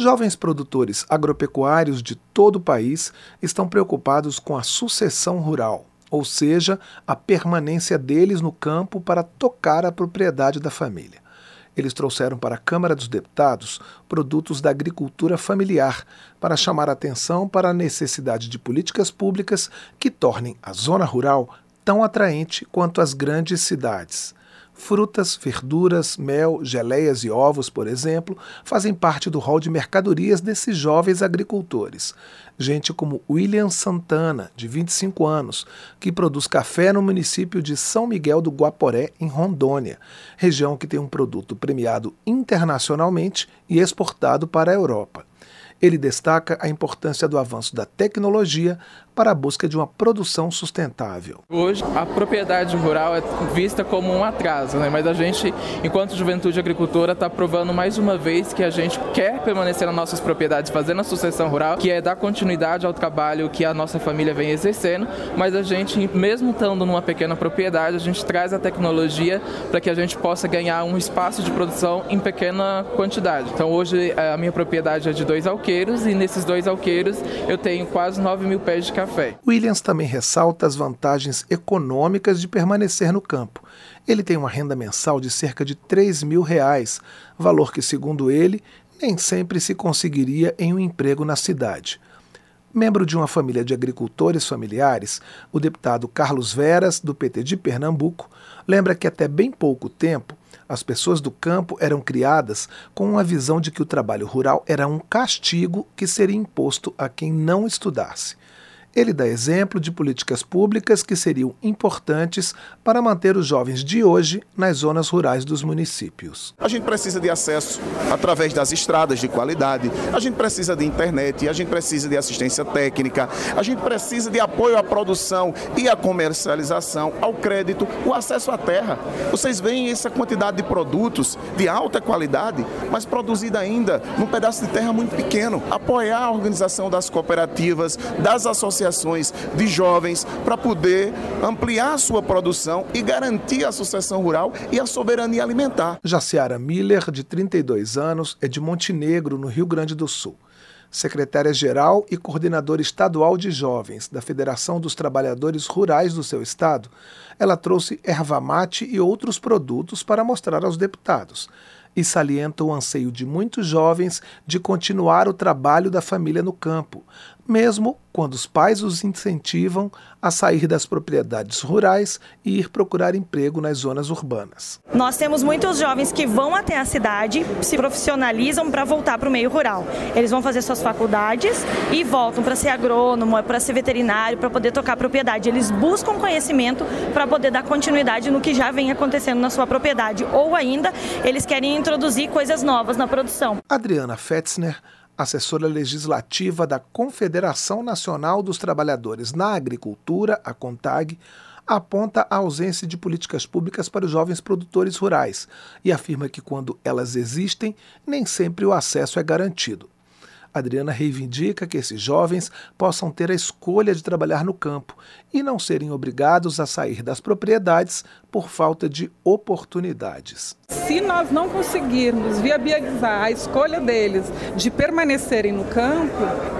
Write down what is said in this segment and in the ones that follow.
Jovens produtores agropecuários de todo o país estão preocupados com a sucessão rural, ou seja, a permanência deles no campo para tocar a propriedade da família. Eles trouxeram para a Câmara dos Deputados produtos da agricultura familiar para chamar a atenção para a necessidade de políticas públicas que tornem a zona rural tão atraente quanto as grandes cidades. Frutas, verduras, mel, geleias e ovos, por exemplo, fazem parte do rol de mercadorias desses jovens agricultores. Gente como William Santana, de 25 anos, que produz café no município de São Miguel do Guaporé, em Rondônia, região que tem um produto premiado internacionalmente e exportado para a Europa. Ele destaca a importância do avanço da tecnologia para a busca de uma produção sustentável. Hoje, a propriedade rural é vista como um atraso, mas a gente, enquanto juventude agricultora, está provando mais uma vez que a gente quer permanecer nas nossas propriedades, fazendo a sucessão rural, que é dar continuidade ao trabalho que a nossa família vem exercendo, mas a gente, mesmo estando numa pequena propriedade, a gente traz a tecnologia para que a gente possa ganhar um espaço de produção em pequena quantidade. Então hoje a minha propriedade é de 2 alqueiros e nesses 2 alqueiros eu tenho quase 9.000 pés de café. Williams também ressalta as vantagens econômicas de permanecer no campo. Ele tem uma renda mensal de cerca de R$3.000, valor que, segundo ele, nem sempre se conseguiria em um emprego na cidade. Membro de uma família de agricultores familiares, o deputado Carlos Veras, do PT de Pernambuco, lembra que até bem pouco tempo as pessoas do campo eram criadas com uma visão de que o trabalho rural era um castigo que seria imposto a quem não estudasse. Ele dá exemplo de políticas públicas que seriam importantes para manter os jovens de hoje nas zonas rurais dos municípios. A gente precisa de acesso através das estradas de qualidade, a gente precisa de internet, a gente precisa de assistência técnica, a gente precisa de apoio à produção e à comercialização, ao crédito, o acesso à terra. Vocês veem essa quantidade de produtos de alta qualidade, mas produzida ainda num pedaço de terra muito pequeno. Apoiar a organização das cooperativas, das associações de jovens para poder ampliar a sua produção e garantir a sucessão rural e a soberania alimentar. Jaciara Miller, de 32 anos, é de Montenegro, no Rio Grande do Sul. Secretária-geral e coordenadora estadual de jovens da Federação dos Trabalhadores Rurais do seu estado, ela trouxe erva mate e outros produtos para mostrar aos deputados e salienta o anseio de muitos jovens de continuar o trabalho da família no campo, mesmo quando os pais os incentivam a sair das propriedades rurais e ir procurar emprego nas zonas urbanas. Nós temos muitos jovens que vão até a cidade, se profissionalizam para voltar para o meio rural. Eles vão fazer suas faculdades e voltam para ser agrônomo, para ser veterinário, para poder tocar a propriedade. Eles buscam conhecimento para poder dar continuidade no que já vem acontecendo na sua propriedade, ou ainda eles querem introduzir coisas novas na produção. Adriana Fetzner, assessora legislativa da Confederação Nacional dos Trabalhadores na Agricultura, a CONTAG, aponta a ausência de políticas públicas para os jovens produtores rurais e afirma que, quando elas existem, nem sempre o acesso é garantido. Adriana reivindica que esses jovens possam ter a escolha de trabalhar no campo e não serem obrigados a sair das propriedades por falta de oportunidades. Se nós não conseguirmos viabilizar a escolha deles de permanecerem no campo,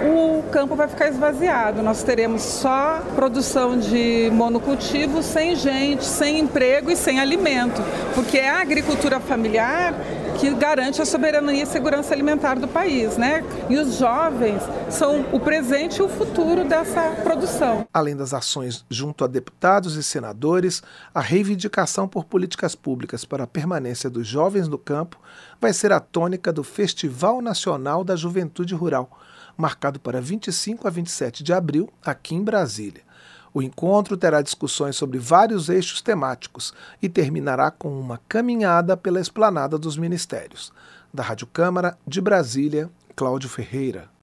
o campo vai ficar esvaziado. Nós teremos só produção de monocultivo, sem gente, sem emprego e sem alimento, porque é a agricultura familiar que garante a soberania e segurança alimentar do país, E os jovens são o presente e o futuro dessa produção. Além das ações junto a deputados e senadores, a reivindicação por políticas públicas para a permanência dos jovens no campo vai ser a tônica do Festival Nacional da Juventude Rural, marcado para 25 a 27 de abril, aqui em Brasília. O encontro terá discussões sobre vários eixos temáticos e terminará com uma caminhada pela esplanada dos ministérios. Da Rádio Câmara, de Brasília, Cláudio Ferreira.